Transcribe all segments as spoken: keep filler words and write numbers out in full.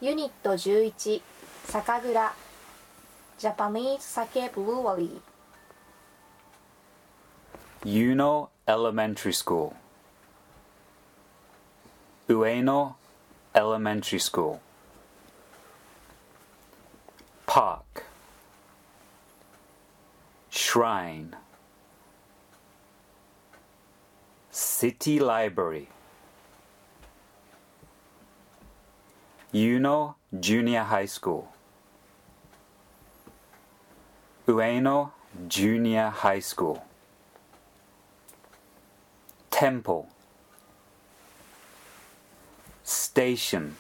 ユニットじゅういち酒蔵 Japanese Sake Brewery Yuno Elementary School, Ueno Elementary School. Park, Shrine, City Library. Yuno Junior High School, Ueno Junior High School. Temple, Station,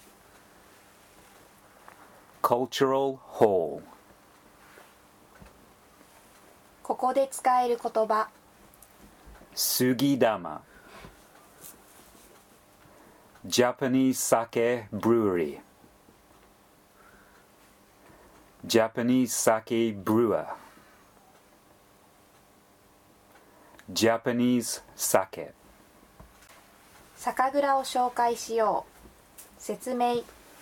Cultural Hall. ここで使える言葉 Sugidama, Japanese Sake Brewery, Japanese Sake Brewer, Japanese Sake. 酒蔵を紹介しよう説明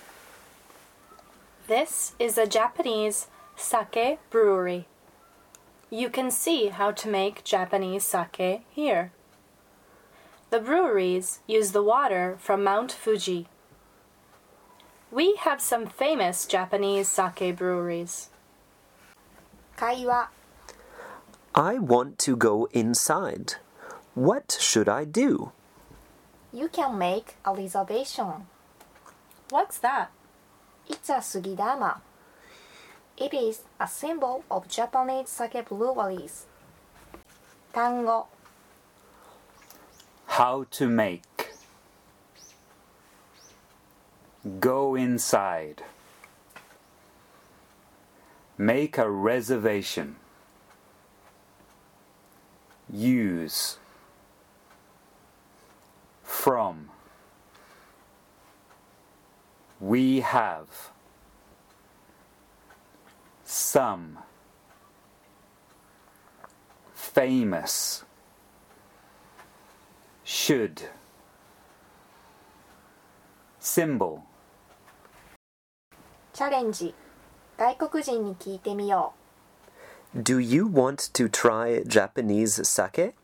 This is a Japanese sake brewery. You can see how to make Japanese sake here. The breweries use the water from Mount Fuji. We have some famous Japanese sake breweries. 会話 I want to go inside. What should I do? You can make a reservation. What's that? It's a sugidama. It is a symbol of Japanese sake breweries. 単語 How to make. Go inside. Make a reservation. Use. From. We have. Some. Famous. Should. Symbol. チャレンジ外国人に聞いてみよう Do you want to try Japanese sake?